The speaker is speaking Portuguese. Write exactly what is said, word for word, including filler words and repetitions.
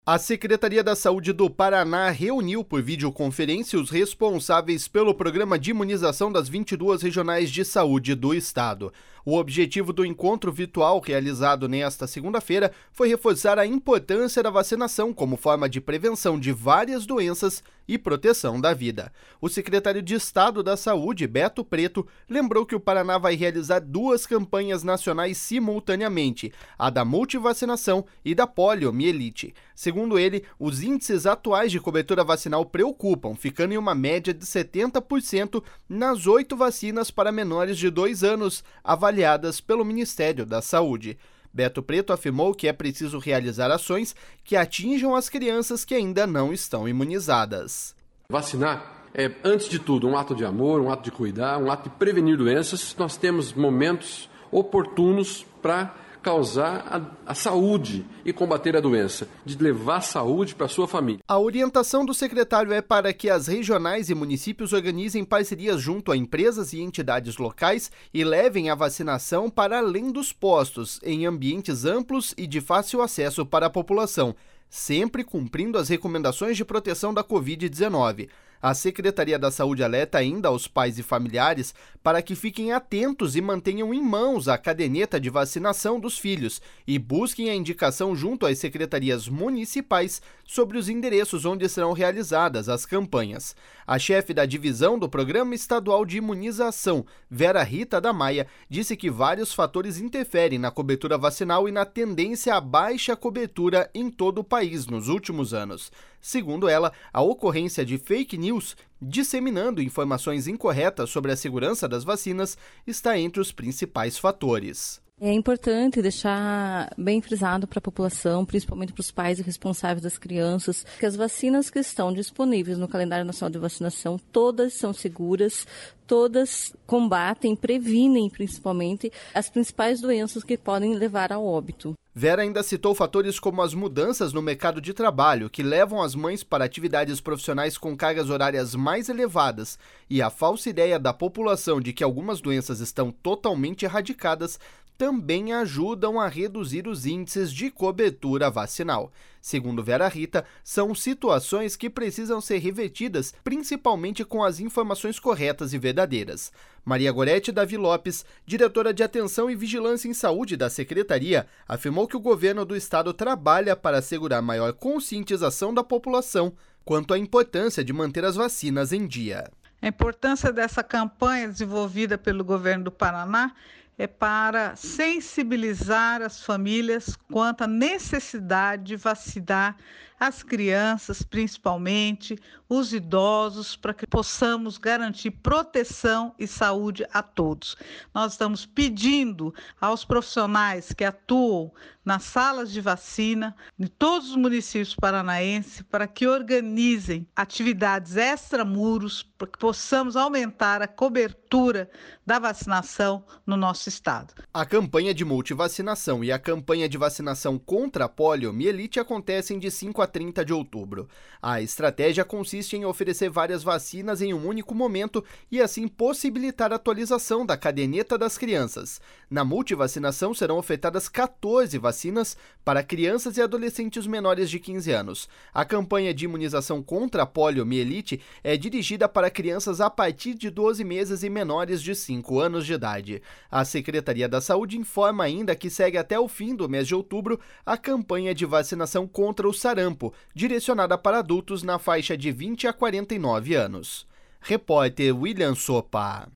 A Secretaria da Saúde do Paraná reuniu por videoconferência os responsáveis pelo programa de imunização das vinte e duas regionais de saúde do estado. O objetivo do encontro virtual realizado nesta segunda-feira foi reforçar a importância da vacinação como forma de prevenção de várias doenças e proteção da vida. O secretário de Estado da Saúde, Beto Preto, lembrou que o Paraná vai realizar duas campanhas nacionais simultaneamente, a da multivacinação e da poliomielite. Segundo ele, os índices atuais de cobertura vacinal preocupam, ficando em uma média de setenta por cento nas oito vacinas para menores de dois anos, avaliadas pelo Ministério da Saúde. Beto Preto afirmou que é preciso realizar ações que atinjam as crianças que ainda não estão imunizadas. Vacinar é, antes de tudo, um ato de amor, um ato de cuidar, um ato de prevenir doenças. Nós temos momentos oportunos para causar a, a saúde e combater a doença, de levar saúde para a sua família. A orientação do secretário é para que as regionais e municípios organizem parcerias junto a empresas e entidades locais e levem a vacinação para além dos postos, em ambientes amplos e de fácil acesso para a população, sempre cumprindo as recomendações de proteção da covid dezenove. A Secretaria da Saúde alerta ainda aos pais e familiares para que fiquem atentos e mantenham em mãos a caderneta de vacinação dos filhos e busquem a indicação junto às secretarias municipais sobre os endereços onde serão realizadas as campanhas. A chefe da divisão do Programa Estadual de Imunização, Vera Rita da Maia, disse que vários fatores interferem na cobertura vacinal e na tendência à baixa cobertura em todo o país nos últimos anos. Segundo ela, a ocorrência de fake news disseminando informações incorretas sobre a segurança das vacinas está entre os principais fatores. É importante deixar bem frisado para a população, principalmente para os pais e responsáveis das crianças, que as vacinas que estão disponíveis no calendário nacional de vacinação, todas são seguras, todas combatem, previnem principalmente as principais doenças que podem levar ao óbito. Vera ainda citou fatores como as mudanças no mercado de trabalho, que levam as mães para atividades profissionais com cargas horárias mais elevadas, e a falsa ideia da população de que algumas doenças estão totalmente erradicadas também ajudam a reduzir os índices de cobertura vacinal. Segundo Vera Rita, são situações que precisam ser revertidas, principalmente com as informações corretas e verdadeiras. Maria Gorete Davi Lopes, diretora de Atenção e Vigilância em Saúde da Secretaria, afirmou que o governo do estado trabalha para assegurar maior conscientização da população quanto à importância de manter as vacinas em dia. A importância dessa campanha desenvolvida pelo governo do Paraná é para sensibilizar as famílias quanto à necessidade de vacinar as crianças, principalmente os idosos, para que possamos garantir proteção e saúde a todos. Nós estamos pedindo aos profissionais que atuam nas salas de vacina de todos os municípios paranaenses para que organizem atividades extramuros para que possamos aumentar a cobertura da vacinação no nosso estado. A campanha de multivacinação e a campanha de vacinação contra a poliomielite acontecem de cinco a trinta de outubro. A estratégia consiste em oferecer várias vacinas em um único momento e assim possibilitar a atualização da caderneta das crianças. Na multivacinação serão ofertadas quatorze vacinas para crianças e adolescentes menores de quinze anos. A campanha de imunização contra a poliomielite é dirigida para crianças a partir de doze meses e menores de cinco anos de idade. A Secretaria da Saúde informa ainda que segue até o fim do mês de outubro a campanha de vacinação contra o sarampo, direcionada para adultos na faixa de vinte a quarenta e nove anos. Repórter William Sopa.